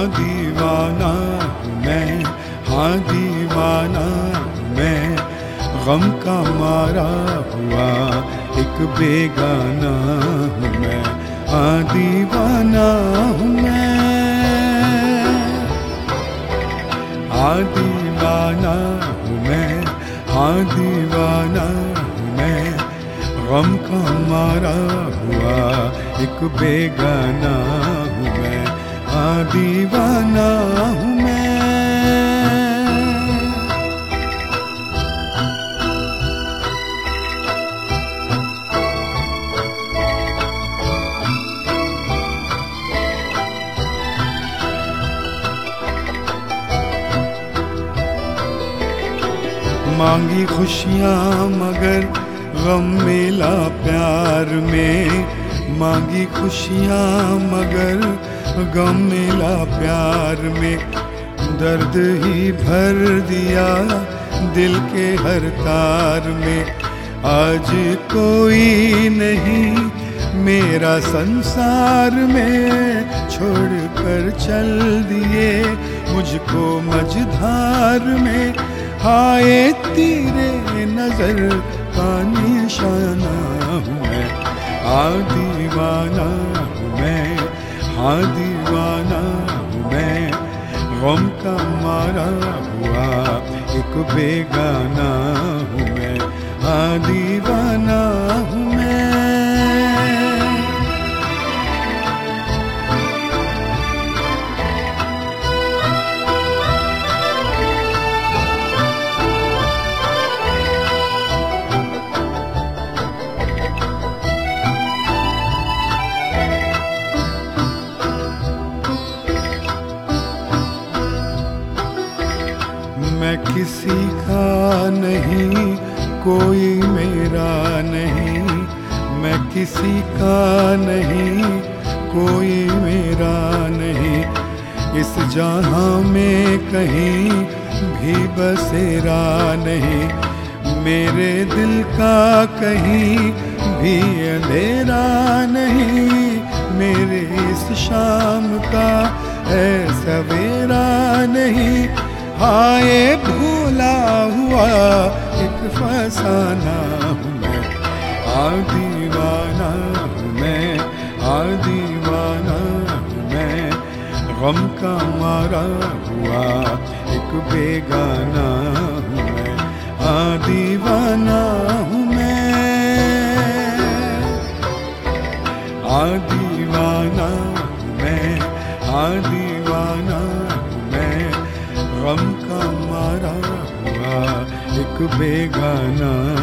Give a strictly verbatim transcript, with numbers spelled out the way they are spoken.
हाँ दीवाना हूँ मैं, हाँ दीवाना हूँ मैं, गम का मारा हुआ एक बेगाना हूँ मैं, हाँ दीवाना हूँ मैं, हाँ दीवाना हूँ मैं, हाँ दीवाना हूँ मैं, गम का मारा हुआ एक बेगाना हूँ मैं, हाँ दीवाना हूँ मैं। मांगी खुशियाँ मगर गम मिला प्यार में, मांगी खुशियाँ मगर गम मिला प्यार में, दर्द ही भर दिया दिल के हर तार में। आज कोई नहीं मेरा संसार में, छोड़ कर चल दिए मुझको मझधार में। हाय तेरे नजर का निशाना हूँ मैं, हाँ दीवाना हूँ मैं, हाँ दीवाना हूँ मैं, गम का मारा हुआ एक बेगाना हूँ मैं, हाँ दीवाना हूँ मैं। मैं किसी का नहीं, कोई मेरा नहीं, मैं किसी का नहीं, कोई मेरा नहीं, इस जहां में कहीं भी बसेरा नहीं, मेरे दिल का कहीं भी अंधेरा नहीं, मेरे इस शाम का है सवेरा नहीं। हाय भूला हुआ एक फसाना हूँ मैं, हाँ दीवाना हूँ मैं, हाँ दीवाना हूँ मैं, गम का मारा हुआ एक बेगाना हूँ मैं, हाँ दीवाना हूँ मैं, हाँ दीवाना हूँ मैं, हाँ दीवाना हूँ मैं, गम का मारा हुआ एक बेगाना